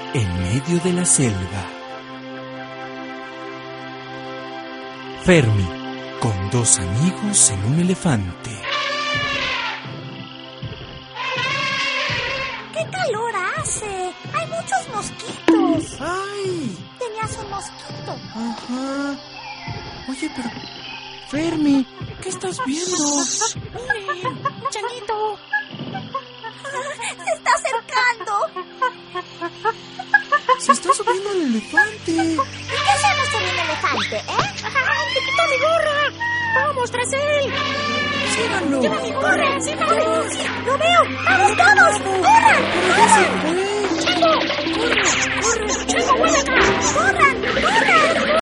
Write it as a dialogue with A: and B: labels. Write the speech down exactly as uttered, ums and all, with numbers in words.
A: en medio de la selva. Fermi, con dos amigos en un elefante.
B: ¡Qué calor hace! ¡Hay muchos mosquitos!
A: ¡Ay!
B: Tenías un mosquito.
A: Ajá. Oye, pero... Fermi, ¿qué estás viendo?
B: ¡Miren! ¡Un changuito! ¡Se está acercando!
A: Se está subiendo el elefante.
B: ¿Y qué hacemos con un elefante, eh?
C: ¡Ay, te quitó mi gorra! ¡Vamos tras él!
A: ¡Síganlo!
C: ¡Lleva mi gorra! ¡Síganlo!
B: ¡Sí! ¡Lo veo! ¡Vamos todos! ¡Corran!
A: ¡Pero ya se
B: ¡Corran!
A: fue!
C: ¡Chango! ¡Corre! ¡Corre! ¡Chango, vuelve acá!
B: ¡Corran! ¡Corran!